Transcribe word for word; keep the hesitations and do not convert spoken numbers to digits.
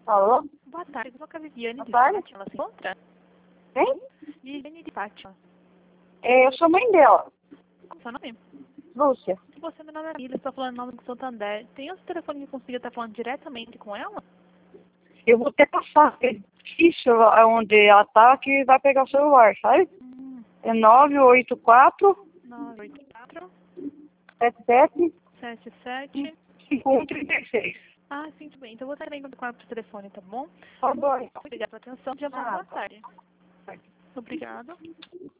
Alô? Boa tarde, eu sou a Viviane de Boa tarde. Fátima. Ela se encontra? Quem? Viviane de Fátima. É, eu sou mãe dela. Qual é o seu nome? Lúcia. Você, meu nome é Lília, estou falando em nome do Santander. Tem outro telefone que consiga estar falando diretamente com ela? Eu vou até passar. É difícil onde ela tá que vai pegar o celular, sabe? Hum, É nove oito quatro, nove oito quatro, sete sete, sete sete. cinco um três seis. Ah, sim, tudo bem. Então eu vou estar indo com ela por telefone, tá bom? Tá bom, então. Obrigada pela atenção. Já uma boa Nada. tarde. Obrigada.